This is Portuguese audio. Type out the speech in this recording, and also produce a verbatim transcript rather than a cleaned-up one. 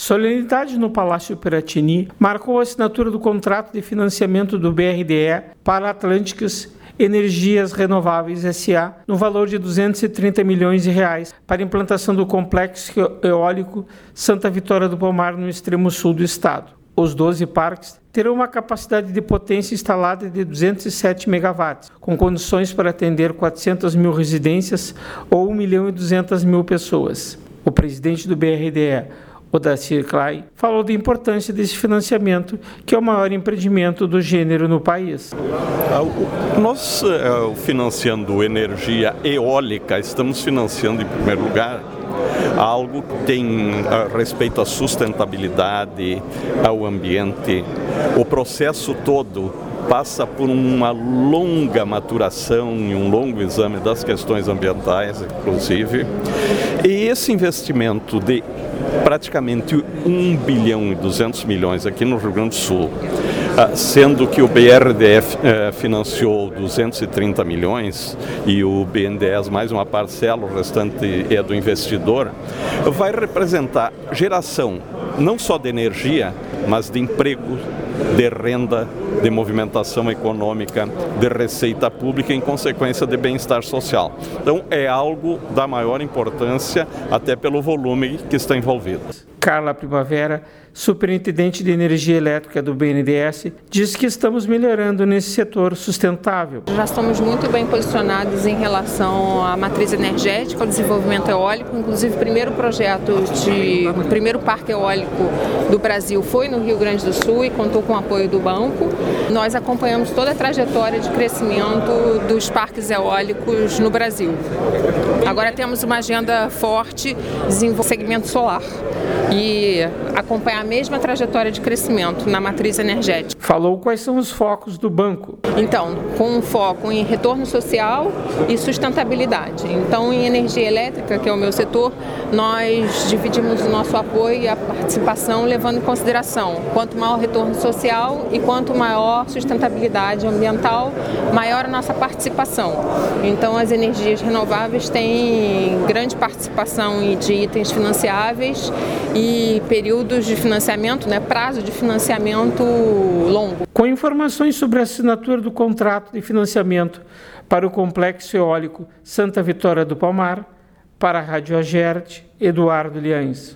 Solenidade no Palácio Piratini marcou a assinatura do contrato de financiamento do B R D E para Atlânticas Energias Renováveis S A no valor de duzentos e trinta milhões de reais para a implantação do complexo eólico Santa Vitória do Palmar no extremo sul do estado. Os doze parques terão uma capacidade de potência instalada de duzentos e sete megawatts, com condições para atender quatrocentas mil residências ou um milhão e duzentas mil pessoas. O presidente do B R D E, Odacir Clay, falou da importância desse financiamento, que é o maior empreendimento do gênero no país. Nós, financiando energia eólica, estamos financiando, em primeiro lugar, algo que tem respeito à sustentabilidade, ao ambiente. O processo todo passa por uma longa maturação e um longo exame das questões ambientais, inclusive. E esse investimento de praticamente um bilhão e duzentos milhões aqui no Rio Grande do Sul, sendo que o B R D E financiou duzentos e trinta milhões e o B N D E S mais uma parcela, o restante é do investidor, vai representar geração não só de energia, mas de emprego, de renda, de movimentação econômica, de receita pública e, em consequência, de bem-estar social. Então, é algo da maior importância, até pelo volume que está envolvido. Carla Primavera, superintendente de energia elétrica do B N D E S, diz que estamos melhorando nesse setor sustentável. Já estamos muito bem posicionados em relação à matriz energética, ao desenvolvimento eólico. Inclusive, o primeiro projeto, de, o primeiro parque eólico do Brasil foi no Rio Grande do Sul e contou com o apoio do banco. Nós acompanhamos toda a trajetória de crescimento dos parques eólicos no Brasil. Agora temos uma agenda forte desenvolvendo o segmento solar e acompanhar a mesma trajetória de crescimento na matriz energética. Falou quais são os focos do banco. Então, com um foco em retorno social e sustentabilidade. Então, em energia elétrica, que é o meu setor, nós dividimos o nosso apoio e a participação levando em consideração quanto maior retorno social e quanto maior sustentabilidade ambiental, maior a nossa participação. Então, as energias renováveis têm grande participação de itens financiáveis e períodos de financiamento, né, prazo de financiamento longo. Com informações sobre a assinatura do contrato de financiamento para o complexo eólico Santa Vitória do Palmar, para a Rádio Agerte, Eduardo Liães.